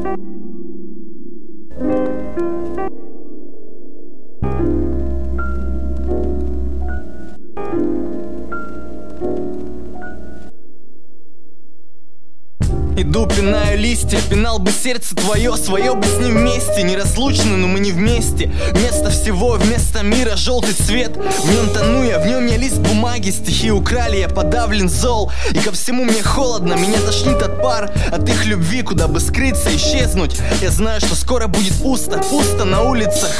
Иду, пинаю листья, пинал бы сердце твое, свое бы с ним вместе. Неразлучны, но мы не вместе. Вместо всего, вместо мира желтый цвет. В нем тону я, в нем я лист бумаги. Стихи украли, я подавлен, зол. И ко всему мне холодно, меня тошнит от пар. От их любви, куда бы скрыться, исчезнуть. Я знаю, что скоро будет пусто, пусто на улицах.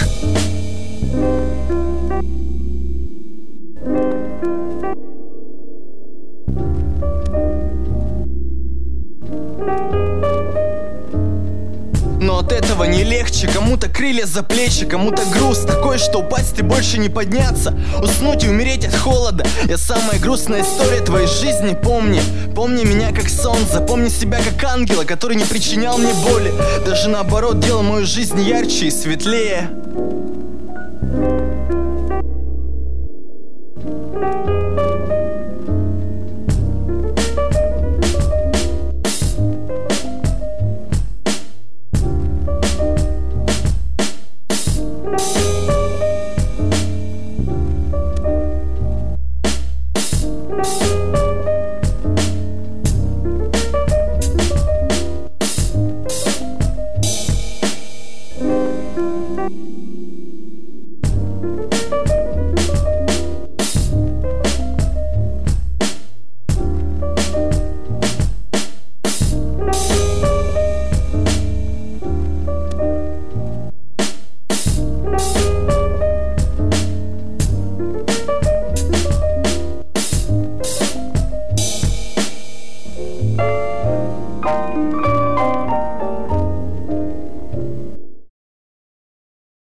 Но от этого не легче. Кому-то крылья за плечи, кому-то груз такой, что упасть и больше не подняться. Уснуть и умереть от холода. Я самая грустная история твоей жизни. Помни, помни меня как сон. Запомни себя как ангела, который не причинял мне боли. Даже наоборот, делал мою жизнь ярче и светлее.